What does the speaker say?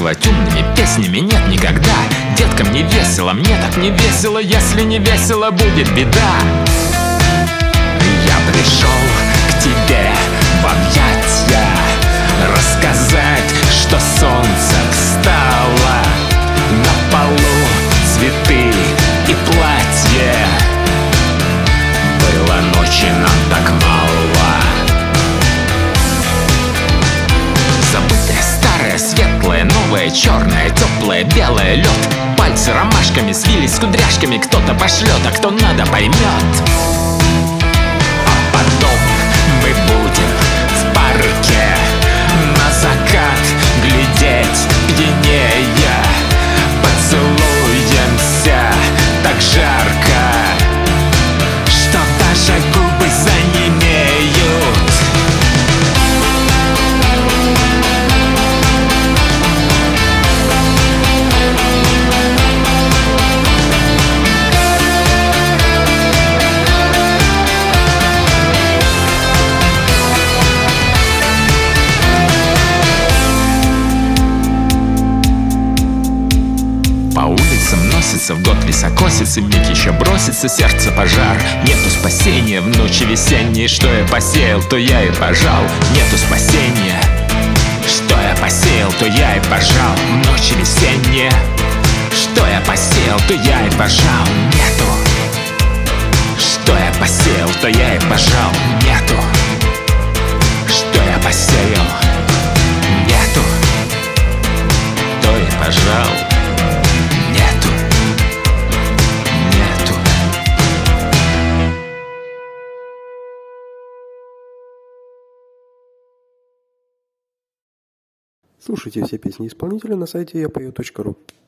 рассказывать умными песнями нет никогда. Деткам не весело, мне так не весело. Если не весело, будет беда. Я пришел к тебе в объятья, рассказать, что солнце встало. На полу цветы и платье. Было ночи нам так мало. Забытое, старое, светлое, новое, черное, теплое, белое, лед. Пальцы ромашками свились с кудряшками. Кто-то пошлет, а кто надо поймет. А потом мы будем в парке на закат глядеть пьянея. Поцелуемся так жарко, что даже губы занемеют. По улицам носится в год лесокосицы, миг еще бросится сердце пожар. Нету спасения в ночи весенней. Что я посеял, то я и пожал. Нету спасения. Что я посеял, то я и пожал. В ночи весенние. Что я посеял, то я и пожал. Нету. Что я посеял, то я и пожал. Нету. Что я посеял, нету, то и пожал. Нету. Нету. Слушайте все песни исполнителя на сайте yapою.ru.